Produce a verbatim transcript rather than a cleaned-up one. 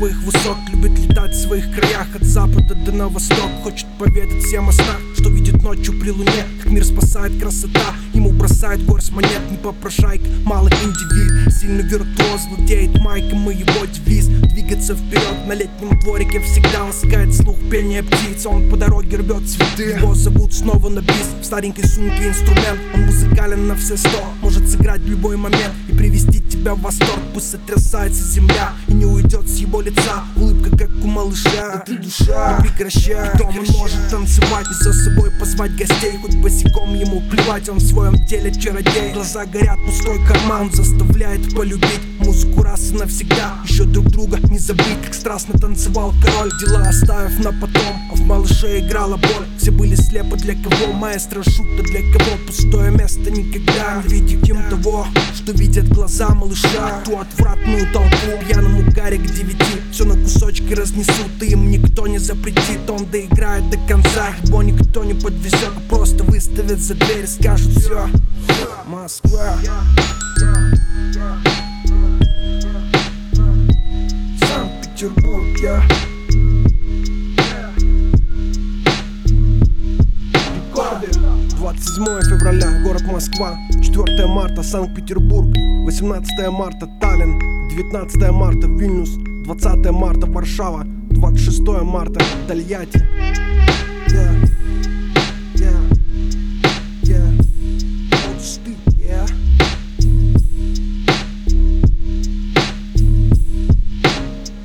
своих высот, любит летать в своих краях от запада до на восток. Хочет поведать всем о снах, что видит ночью при луне, как мир спасает красота. Ему бросает горсть монет, не попрошайка, малый индивид. Сильный виртуоз, владеет майком и его девиз: двигаться вперед. На летнем дворике всегда ласкает слух пение птиц. Он по дороге рвет цветы, его зовут снова на бис. В старенькой сумке инструмент, он музыкален на все сто. Может сыграть в любой момент и привести тебя в восторг. Пусть сотрясается земля и не уйдет с его лица улыбка, как у малыша. Да ты душа, не прекращай. Потом он может танцевать и за собой позвать гостей. Хоть босиком ему плевать, он в своем теле чародей. Глаза горят, пустой карман, он заставляет полюбить музыку раз и навсегда. Еще друг друга не забыть, как страстно танцевал король. Дела оставив на потом, а в малыше играла боль. Все были слепы, для кого маэстро шутка, для кого пустое место никогда не видим того, что видят глаза малыша. Ту отвратную толпу, пьяному Гарри к девяти все на кусочки разнесут, и им никто не запретит. Он доиграет до конца, его никто не подвезет, просто выставят за дверь и скажут: все, Москва, Санкт-Петербург, я двадцать седьмое февраля, город Москва. Четвёртое марта, Санкт-Петербург. Восемнадцатое марта, Таллин. Девятнадцатое марта, Вильнюс. Двадцатое марта, Варшава. Двадцать шестое марта, Тольятти.